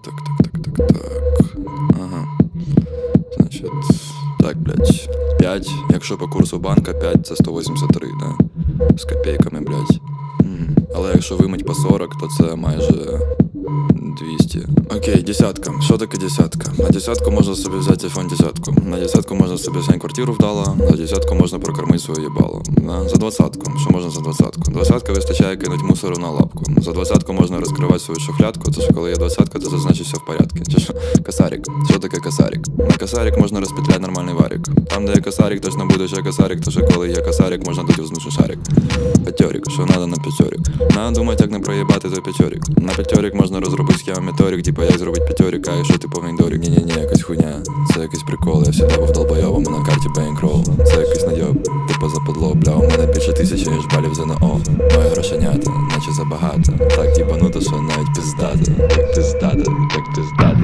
Так. Ага. Значить, так, блядь. 5, якщо по курсу банка 5 це 183, да? З копійками, блядь. Але якщо вимить по 40, то це майже 200. Окей, десятка. Що таке десятка? На десятку можна собі взяти iPhone 10. На десятку можна собі взяти квартиру вдало. На десятку можна прокормити своє їбало. За двадцятку. Що можна за двадцятку? Двадцятка вистачає кинуть мусору на лапку. За двадцятку можна розкривати свою шухлядку. То що коли є двадцятка, то значить все в порядку. Чи що? Косарик. Що таке косарик? На косарик можна розпетляти нормальний варик. Там, де є косарик, точно буде ще косарик. То що коли є косарик, можна дати взнуший шарик. П'ятьорик. Що надо на п'ятьорик? Надо думати, як не проїбати той п'ятьорик. На п'ятьорик можна розробити схему меторик, типа як зробити п'ятьорик, а якщо ти повний дорік. Ні-ні-ні, якась хуйня. Це якийсь прикол, я всегда був долбойовим на карті бенкрол. Це якийсь найоб, типа западло, бля, у мене більше 1000, ніж балів ЗНО. Моє грошенята, наче забагато. Так їбануто, що навіть пиздато. Так пиздато.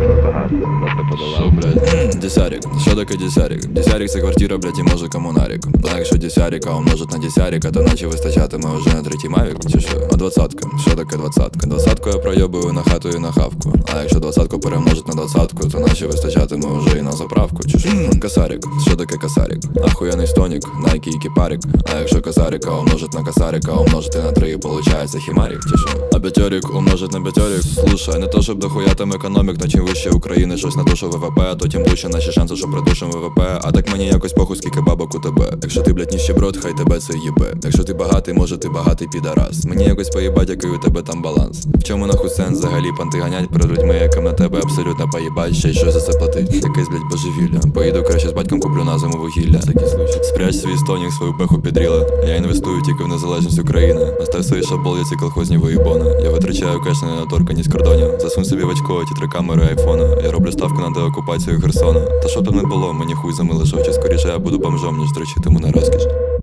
Що, блядь? Десярик. Що таке десярик? Десярик це квартира, блядь, і може комунарик. А якщо десярика умножить на десярика, то наче вистачатиме вже на третій мавік, чи що? А двадцятка. Що таке двадцятка? Двадцятку я пройобую на хату і на хавку. А якщо двадцятку перемножить на двадцятку, то наче вистачатиме вже і на заправку, чи що? Косарик. Що таке косарик? Ахуєнний стонік, найкі і кіпарик. А якщо косарика умножить на косарика, умножити на 3, получається хімарик, чи що? А п'ятьорик умножить на п'ятьорик. Слушай, не то щоб дохуя там економік, то чим вище України щось на душу ВВП, то тим лучше наші шанси, що придушим ВВП. А так мені якось похуй, скільки бабок у тебе. Якщо ти, блядь, ніщеброд, хай тебе це їбе. Якщо ти багатий, може ти багатий підарас. Мені якось поїбать, який у тебе там баланс. В чому нахуй сенс взагалі панти ганять перед людьми, яким на тебе абсолютно поїбать, ще й щось за це платить. Якесь, блядь, божевілля. Поїду краще з батьком, куплю на зиму вугілля. Спрячь свій стонік, свою пеху підріла. Я інвестую тільки в незалежність України. Остав свої шабол, ці колхозні воїбони. Я витрачаю кеш на недоторканість кордонів. Засунь собі в очко ті 3 камери айфона. Я роблю ставку на деокупацію Херсона. Та що б там не було, мені хуй замилишав, чи скоріше я буду бомжом, ніж дрочитиму на розкіш.